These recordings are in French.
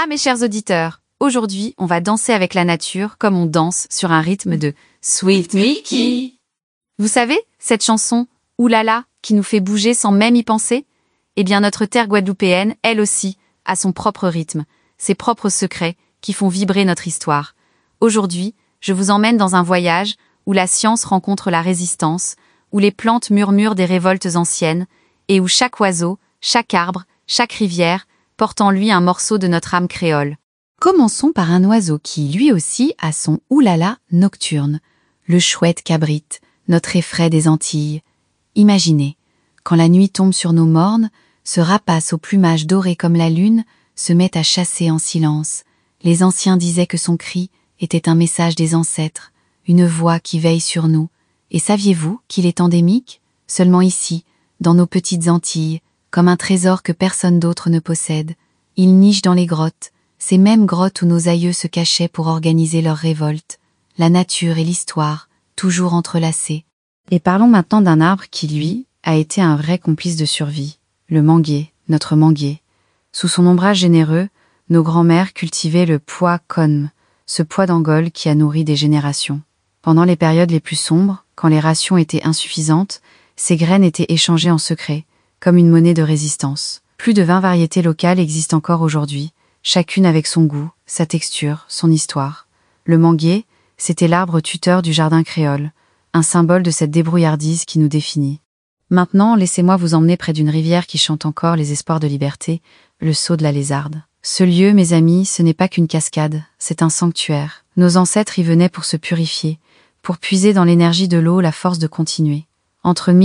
Ah mes chers auditeurs, aujourd'hui on va danser avec la nature comme on danse sur un rythme de Sweet Mickey. Vous savez, cette chanson, oulala, qui nous fait bouger sans même y penser? Eh bien notre terre guadeloupéenne, elle aussi, a son propre rythme, ses propres secrets qui font vibrer notre histoire. Aujourd'hui, je vous emmène dans un voyage où la science rencontre la résistance, où les plantes murmurent des révoltes anciennes, et où chaque oiseau, chaque arbre, chaque rivière porte en lui un morceau de notre âme créole. Commençons par un oiseau qui, lui aussi, a son oulala nocturne, le chouette cabrite, notre effraie des Antilles. Imaginez, quand la nuit tombe sur nos mornes, ce rapace au plumage doré comme la lune se met à chasser en silence. Les anciens disaient que son cri était un message des ancêtres, une voix qui veille sur nous. Et saviez-vous qu'il est endémique, seulement ici, dans nos petites Antilles, comme un trésor que personne d'autre ne possède? Il niche dans les grottes, ces mêmes grottes où nos aïeux se cachaient pour organiser leurs révoltes. La nature et l'histoire, toujours entrelacées. Et parlons maintenant d'un arbre qui, lui, a été un vrai complice de survie. Le manguier, notre manguier. Sous son ombrage généreux, nos grands-mères cultivaient le pois conm, ce pois d'Angole qui a nourri des générations. Pendant les périodes les plus sombres, quand les rations étaient insuffisantes, ces graines étaient échangées en secret, comme une monnaie de résistance. Plus de 20 variétés locales existent encore aujourd'hui, chacune avec son goût, sa texture, son histoire. Le manguier, c'était l'arbre tuteur du jardin créole, un symbole de cette débrouillardise qui nous définit. Maintenant, laissez-moi vous emmener près d'une rivière qui chante encore les espoirs de liberté, le Saut de la Lézarde. Ce lieu, mes amis, ce n'est pas qu'une cascade, c'est un sanctuaire. Nos ancêtres y venaient pour se purifier, pour puiser dans l'énergie de l'eau la force de continuer. Entre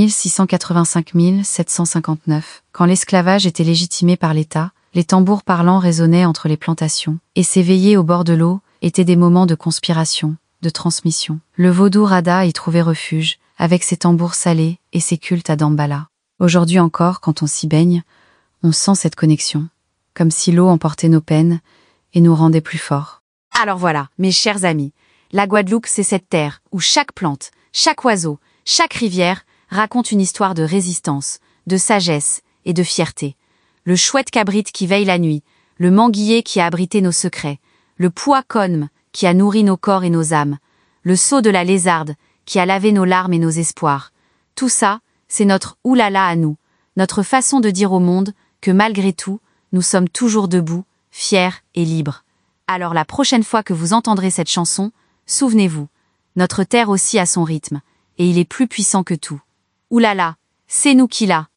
1685 et 1759, quand l'esclavage était légitimé par l'État, les tambours parlants résonnaient entre les plantations, et ces veillées au bord de l'eau étaient des moments de conspiration, de transmission. Le vaudou Rada y trouvait refuge, avec ses tambours salés et ses cultes à Dambala. Aujourd'hui encore, quand on s'y baigne, on sent cette connexion, comme si l'eau emportait nos peines et nous rendait plus forts. Alors voilà, mes chers amis, la Guadeloupe, c'est cette terre où chaque plante, chaque oiseau, chaque rivière raconte une histoire de résistance, de sagesse et de fierté. Le chouette cabrite qui veille la nuit, le manguier qui a abrité nos secrets, le pois conm qui a nourri nos corps et nos âmes, le seau de la lézarde qui a lavé nos larmes et nos espoirs. Tout ça, c'est notre oulala à nous, notre façon de dire au monde que malgré tout, nous sommes toujours debout, fiers et libres. Alors la prochaine fois que vous entendrez cette chanson, souvenez-vous, notre terre aussi a son rythme, et il est plus puissant que tout. Oulala, c'est nous qui l'a.